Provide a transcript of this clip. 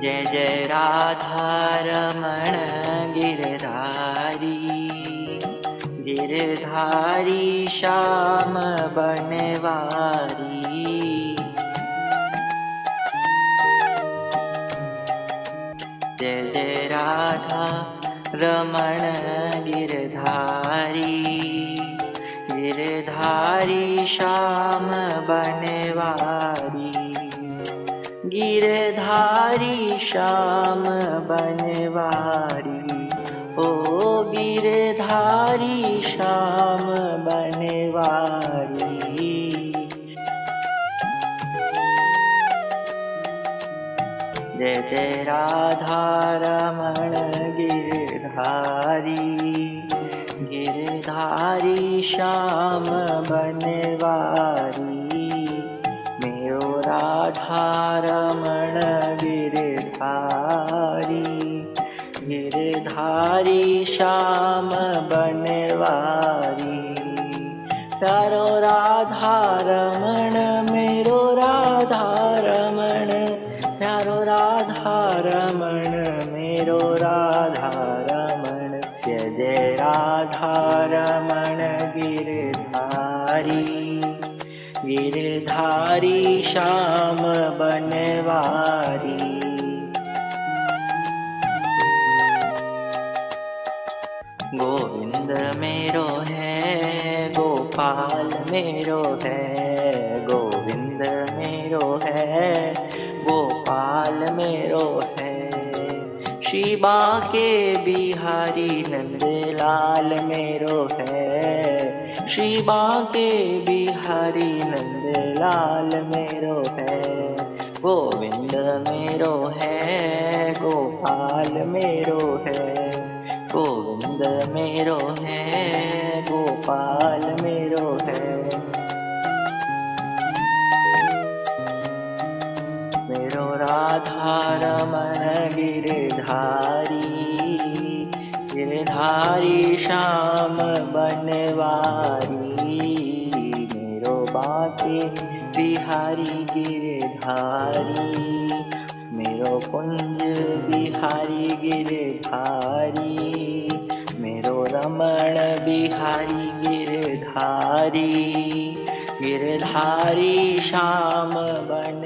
जय जय राधा रमण गिरधारी, गिरधारी श्याम बनवारी। जय जय राधा रमण गिरधारी, गिरधारी श्याम बनवारी। गिरधारी श्याम बनवारी, ओ गिरधारी श्याम बनवारी। जय जय राधा रमण गिरधारी, गिरधारी श्याम बनवारी। मेरो राधा रमण गिरधारी, गिरधारी श्याम बनवारी। प्यारो राधा रमण मेरो राधा रमण, प्यारो राधा रमण मेरो राधा रमण। जय जय राधा रमण गिरधारी, गिरधारी श्याम बनवारी। गोविंद मेरो है, गोपाल मेरो है। गोविंद मेरो है, गोपाल मेरो है। श्री बांके बिहारी नंदलाल मेरो है। श्री बांके बिहारी नंदलाल मेरो है। गोविंद मेरो है, गोपाल मेरो है। गोविंद मेरो है, गोपाल मेरो है। मेरो राधा रमण गिरधारी, गिरधारी श्याम बनवारी। मेरो बांके बिहारी गिरधारी, मेरो कुंज बिहारी गिरधारी। मेरो रमण बिहारी गिरधारी, गिरधारी श्याम बन